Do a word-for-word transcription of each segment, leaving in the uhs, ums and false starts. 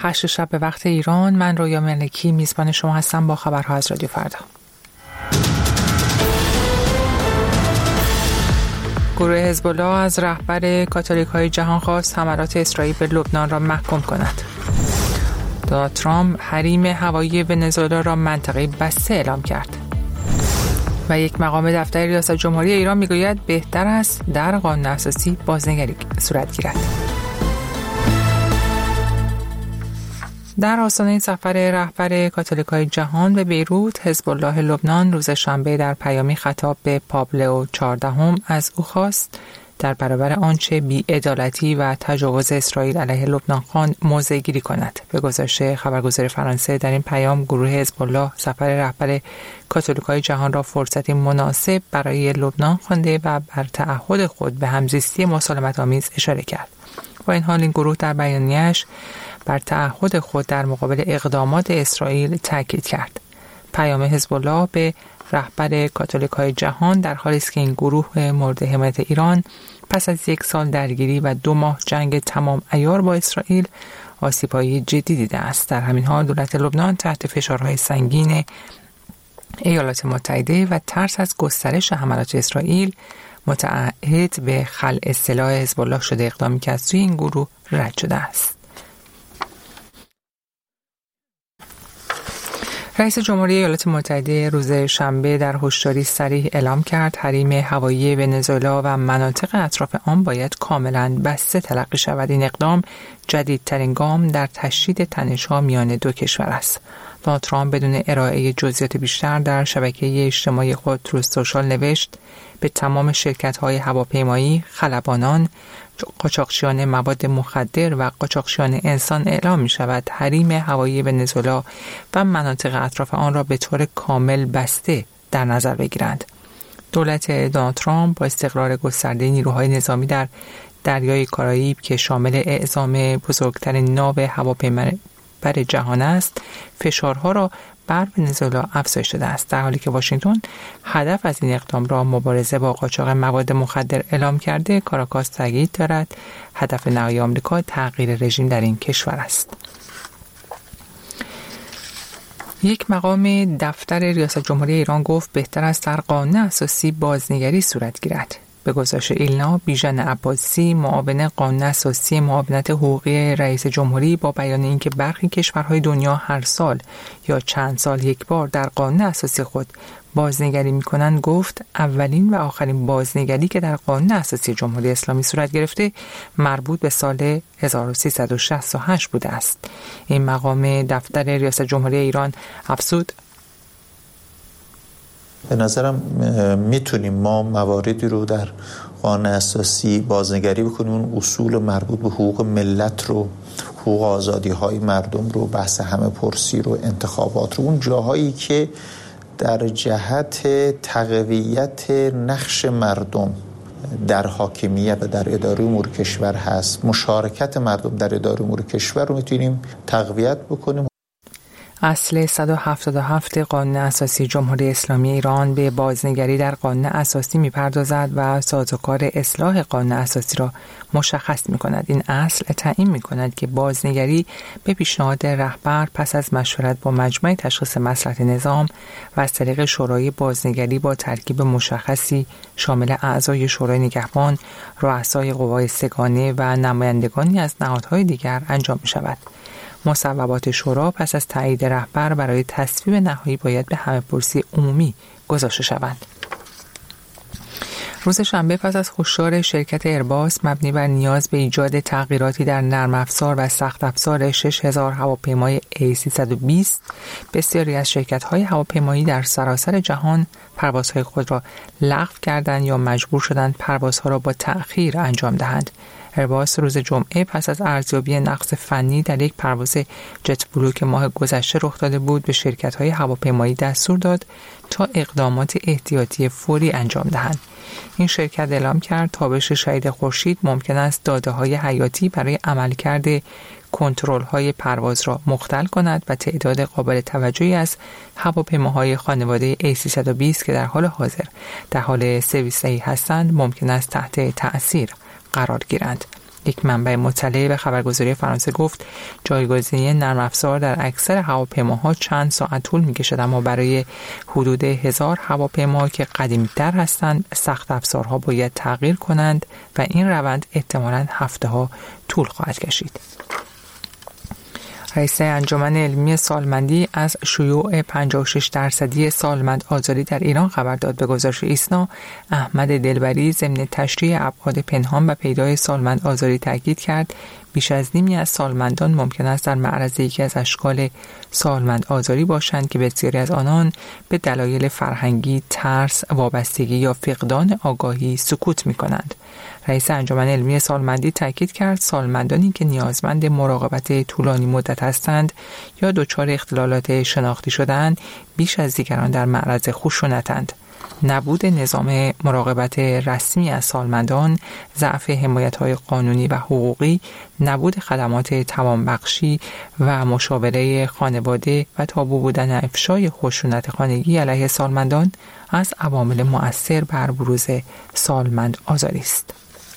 هشت شب به وقت ایران. من رویا ملکی میزبان شما هستم با خبرها از رادیو فردا. گروه حزب الله از رهبر کاتولیک‌های جهان خواست حملات اسرائیل به لبنان را محکوم کند. دونالد ترامپ حریم هوایی ونزوئلا را منطقه بسته اعلام کرد. و یک مقام دفتر ریاست جمهوری ایران میگوید بهتر است در قانون اساسی بازنگری صورت گیرد. در آستانه سفر رهبر کاتولیک‌های جهان به بیروت، حزب الله لبنان روز شنبه در پیامی خطاب به پابلو چهاردهم از او خواست در برابر آنچه بی‌عدالتی و تجاوز اسرائیل علیه لبنان خواند موضع گیری کند. به گزارش خبرگزاری فرانسه در این پیام گروه حزب الله سفر رهبر کاتولیک‌های جهان را فرصتی مناسب برای لبنان خوانده و بر تعهد خود به همزیستی مسالمت‌آمیز اشاره کرد. با این حال این گروه در بیانیه‌اش بر تعهد خود در مقابل اقدامات اسرائیل تاکید کرد. پیام حزب الله به رهبر کاتولیک‌های جهان در حالی است که این گروه مورد حمایت ایران پس از یک سال درگیری و دو ماه جنگ تمام عیار با اسرائیل آسیب‌های جدی دیده است. در همین حال دولت لبنان تحت فشارهای سنگین ایالات متحده و ترس از گسترش حملات اسرائیل متعهد به خلع سلاح حزب الله شده، اقدامی که از سوی این گروه رد شده است. رئیس جمهوری ایالات متحده روز شنبه در هشداری صریح اعلام کرد حریم هوایی ونزوئلا و مناطق اطراف آن باید کاملا بسته تلقی شود. این اقدام جدیدترین گام در تشدید تنش‌ها میان دو کشور است. دونالد ترامپ بدون ارائه جزئیات بیشتر در شبکه اجتماعی خود تروث سوشال نوشت به تمام شرکت‌های هواپیمایی، خلبانان، قاچاقچیان مواد مخدر و قاچاقچیان انسان اعلام می شود حریم هوایی ونزوئلا و مناطق اطراف آن را به طور کامل بسته در نظر بگیرند. دولت دونالد ترامپ با استقرار گسترده نیروهای نظامی در دریای کارائیب که شامل اعزام بزرگترین ناو هواپیمابر جهان است، فشارها را بر ونزوئلا افزایش داده است، در حالی که واشنگتن هدف از این اقدام را مبارزه با قاچاق مواد مخدر اعلام کرده. کاراکاس تاکید دارد هدف نهایی آمریکا تغییر رژیم در این کشور است. یک مقام دفتر ریاست جمهوری ایران گفت بهتر است در قانون اساسی بازنگری صورت گیرد. به گزارش ایلنا، بیژن عباسی، معاون قانون اساسی معاونت حقوقی رئیس جمهوری، با بیان اینکه برخی کشورهای دنیا هر سال یا چند سال یک بار در قانون اساسی خود بازنگری می‌کنند، گفت اولین و آخرین بازنگری که در قانون اساسی جمهوری اسلامی صورت گرفته مربوط به سال هزار و سیصد و شصت و هشت بوده است. این مقام دفتر ریاست جمهوری ایران افزود به نظرم میتونیم ما مواردی رو در قانون اساسی بازنگری بکنیم، اون اصول مربوط به حقوق ملت رو، حقوق آزادی های مردم رو، بحث همه پرسی رو، انتخابات رو، اون جاهایی که در جهت تقویت نقش مردم در حاکمیت و در اداره امور کشور هست، مشارکت مردم در اداره امور کشور رو میتونیم تقویت بکنیم. اصل صد و هفتاد و هفت قانون اساسی جمهوری اسلامی ایران به بازنگری در قانون اساسی می‌پردازد و سازوکار اصلاح قانون اساسی را مشخص می‌کند. این اصل تعیین می‌کند که بازنگری به پیشنهاد رهبر پس از مشورت با مجمع تشخیص مصلحت نظام و از طریق شورای بازنگری با ترکیب مشخصی شامل اعضای شورای نگهبان، رؤسای قوای سگانه و نمایندگانی از نهادهای دیگر انجام می‌شود. مصوبات شورا پس از تایید رهبر برای تصویب نهایی باید به همه‌پرسی عمومی گذاشته شوند. روز شنبه پس از هشدار شرکت ایرباس مبنی بر نیاز به ایجاد تغییراتی در نرم افزار و سخت افزار شش هزار هواپیمای ای سیصد و بیست، بسیاری از شرکت‌های هواپیمایی در سراسر جهان پروازهای خود را لغو کردند یا مجبور شدند پروازها را با تأخیر انجام دهند. ایرباس روز جمعه پس از ارزیابی نقص فنی در یک پرواز جت بلو که ماه گذشته رخ داده بود به شرکت‌های هواپیمایی دستور داد تا اقدامات احتیاطی فوری انجام دهند. این شرکت اعلام کرد تابش شدید خورشید ممکن است داده‌های حیاتی برای عملکرد کنترل‌های پرواز را مختل کند و تعداد قابل توجهی از هواپیماهای خانواده ای سیصد و بیست که در حال حاضر در حال سرویس دهی هستند ممکن است تحت تأثیر قرار گیرند. یک منبع مطلع به خبرگزاری فرانسه گفت جایگزینی نرم افزار در اکثر هواپیماها چند ساعت طول می‌کشد، اما برای حدود هزار هواپیما که قدیمی‌تر هستند سخت افزارها باید تغییر کنند و این روند احتمالاً هفته‌ها طول خواهد کشید. رئیس انجمن علمی سالمندی از شیوع پنجاه و شش درصدی سالمند آزاری در ایران خبر داد. به گزارش ایسنا، احمد دلبری ضمن تشریح ابعاد پنهان و پیدای سالمند آزاری تاکید کرد بیش از نیمی از سالمندان ممکن است در معرض یکی از اشکال سالمند آزاری باشند که بسیاری از آنان به دلایل فرهنگی، ترس، وابستگی یا فقدان آگاهی سکوت می‌کنند. رئیس انجمن علمی سالمندی تاکید کرد سالمندانی که نیازمند مراقبت طولانی مدت هستند یا دچار اختلالات شناختی شده‌اند بیش از دیگران در معرض خشونت‌اند. نبود نظام مراقبت رسمی از سالمندان، ضعف حمایت‌های قانونی و حقوقی، نبود خدمات توانبخشی و مشاوره خانواده و تابو بودن افشای خشونت خانگی علیه سالمندان از عوامل مؤثر بر بروز سالمند آزاری است.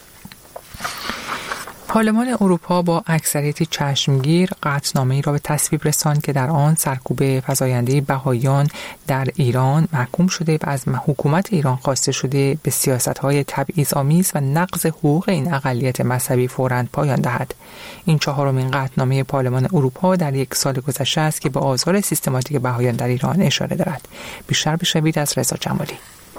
پارلمان اروپا با اکثریتی چشمگیر قطعنامه‌ای را به تصویب رساند که در آن سرکوب فزاینده بهائیان در ایران محکوم شده و از حکومت ایران خواسته شده به سیاست‌های تبعیض‌آمیز و نقض حقوق این اقلیت مذهبی فوراً پایان دهد. این چهارمین قطعنامه پارلمان اروپا در یک سال گذشته است که به آزار سیستماتیک بهائیان در ایران اشاره دارد. بیشتر بشنوید از رضا جمالی.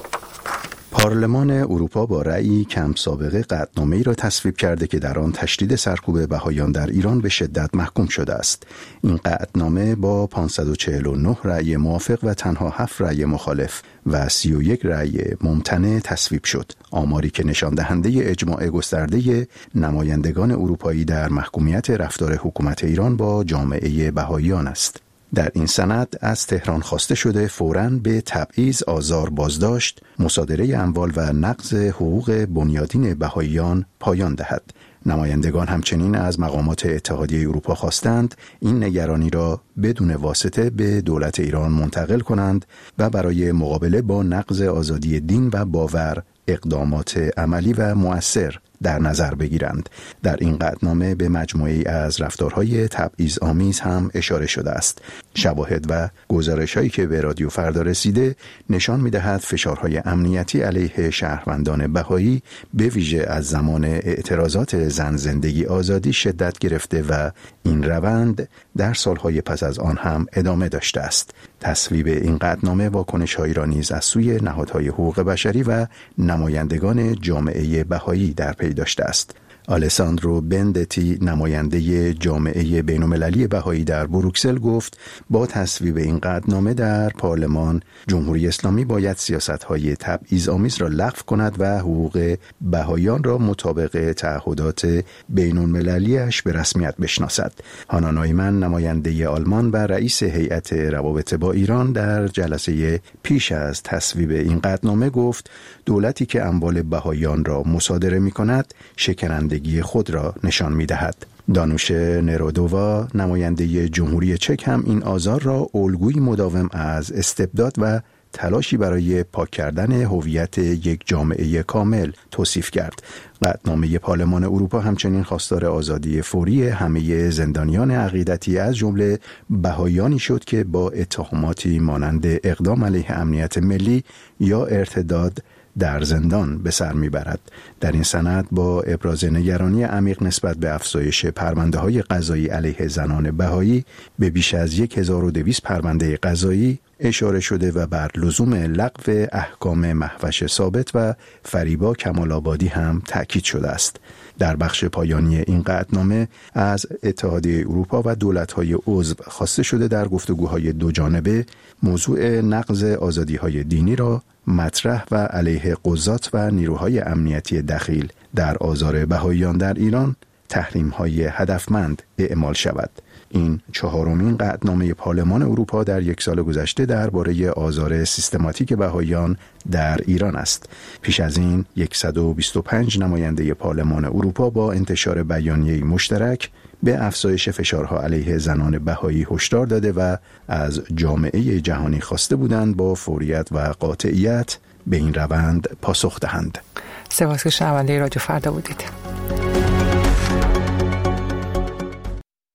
پارلمان اروپا با رأیی کم سابقه قطعنامه‌ای را تصویب کرده که در آن تشدید سرکوب بهائیان در ایران به شدت محکوم شده است. این قطعنامه با پانصد و چهل و نه رأی موافق و تنها هفت رأی مخالف و سی و یک رأی ممتنع تصویب شد. آماری که نشان دهنده اجماع گسترده نمایندگان اروپایی در محکومیت رفتار حکومت ایران با جامعه بهائیان است. در این سند از تهران خواسته شده فوراً به تبعیض، آزار، بازداشت، مصادره اموال و نقض حقوق بنیادین بهائیان پایان دهد. نمایندگان همچنین از مقامات اتحادیه اروپا خواستند این نگرانی را بدون واسطه به دولت ایران منتقل کنند و برای مقابله با نقض آزادی دین و باور اقدامات عملی و مؤثر در نظر بگیرند. در این قطعنامه به مجموعه‌ای از رفتارهای تبعیض‌آمیز هم اشاره شده است. شواهد و گزارش‌هایی که به رادیو فردا رسیده نشان می‌دهد فشارهای امنیتی علیه شهروندان بهایی به ویژه از زمان اعتراضات زن زندگی آزادی شدت گرفته و این روند در سالهای پس از آن هم ادامه داشته است. تصویب این قطعنامه واکنش‌هایی را نیز از سوی نهادهای حقوق بشری و نمایندگان جامعه بهایی در پی داشته است. آلساندرو بندتی نماینده جامعه بین‌المللی بهایی در بروکسل گفت با تصویب این قطعنامه در پارلمان جمهوری اسلامی باید سیاست‌های تبعیض‌آمیز را لغو کند و حقوق بهاییان را مطابق تعهدات بین‌المللی‌اش به رسمیت بشناسد. هانا نایمن نماینده آلمان و رئیس هیئت روابط با ایران در جلسه پیش از تصویب این قطعنامه گفت دولتی که اموال بهاییان را مصادره می‌کند شکننده خود را نشان می‌دهد. دانوش نرودووا نماینده جمهوری چک هم این آزار را الگویی مداوم از استبداد و تلاشی برای پاک کردن هویت یک جامعه کامل توصیف کرد. قطعنامه پارلمان اروپا همچنین خواستار آزادی فوری همه زندانیان عقیدتی از جمله بهائیانی شد که با اتهاماتی مانند اقدام علیه امنیت ملی یا ارتداد در زندان به سر میبرد. در این سند با ابراز نگرانی عمیق نسبت به افزایش پرونده‌های قضایی علیه زنان بهایی به بیش از هزار و دویست پرونده قضایی اشاره شده و بر لزوم لغو احکام مهوش ثابت و فریبا کمال‌آبادی هم تأکید شده است. در بخش پایانی این قطعنامه از اتحادیه اروپا و دولت‌های عضو خواسته شده در گفتگوهای دو جانبه موضوع نقض آزادی‌های دینی را مطرح و علیه قضات و نیروهای امنیتی دخیل در آزار بهائیان در ایران تحریم‌های هدفمند اعمال شود. این چهارمین قطعنامه پارلمان اروپا در یک سال گذشته درباره آزار سیستماتیک بهائیان در ایران است. پیش از این صد و بیست و پنج نماینده پارلمان اروپا با انتشار بیانیه‌ای مشترک به افزایش فشارها علیه زنان بهایی هشدار داده و از جامعه جهانی خواسته بودند با فوریت و قاطعیت به این روند پاسخ دهند. سپاس که شنونده رادیو فردا بودید.